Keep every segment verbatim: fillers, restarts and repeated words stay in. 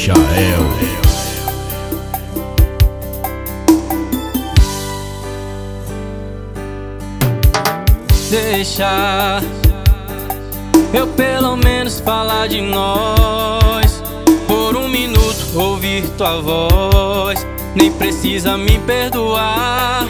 Michael. Deixa eu pelo menos falar de nós. Por um minuto ouvir tua voz. Nem precisa me perdoar.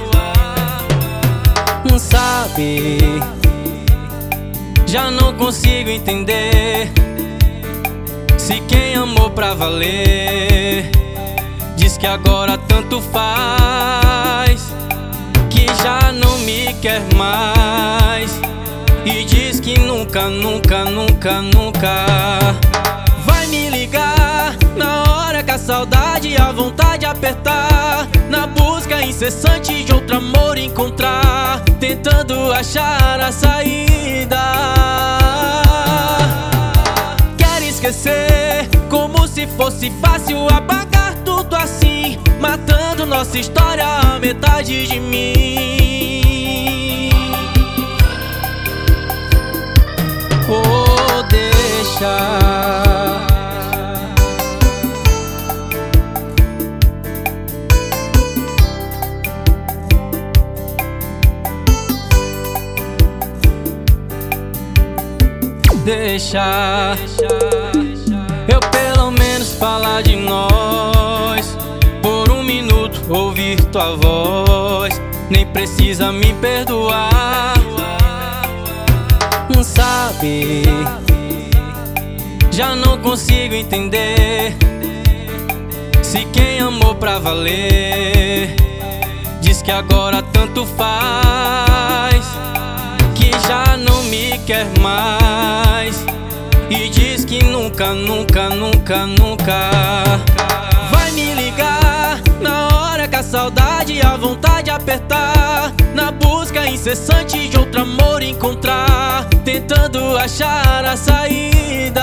Sabe, já não consigo entender se quem amou pra valer diz que agora tanto faz, que já não me quer mais, e diz que nunca, nunca, nunca, nunca vai me ligar na hora que a saudade e a vontade apertar, na busca incessante de outro amor encontrar, tentando achar a saída. Quer esquecer como se fosse fácil apagar tudo assim, matando nossa história a metade de mim. Oh, deixa Deixa eu pelo menos falar de nós. Por um minuto ouvir tua voz. Nem precisa me perdoar. Sabe, já não consigo entender se quem amou pra valer diz que agora tanto faz, que já não me quer mais, e diz que nunca, nunca, nunca, nunca vai me ligar na hora que a saudade e a vontade apertar, na busca incessante de outro amor encontrar, tentando achar a saída.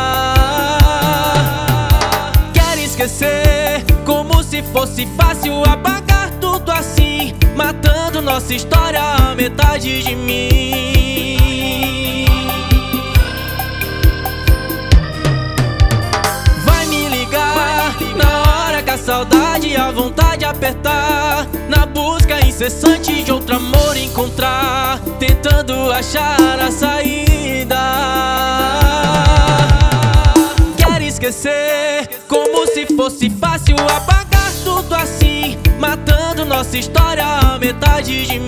Quer esquecer como se fosse fácil apagar tudo assim, matando nossa história a metade de mim. Vai me ligar na hora que a saudade e a vontade apertar, na busca incessante de outro amor encontrar, tentando achar a saída. Quer esquecer como se fosse fácil apagar tudo assim, matando nossa história a metade de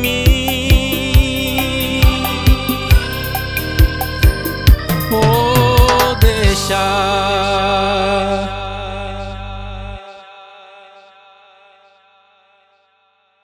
mim. Oh, deixa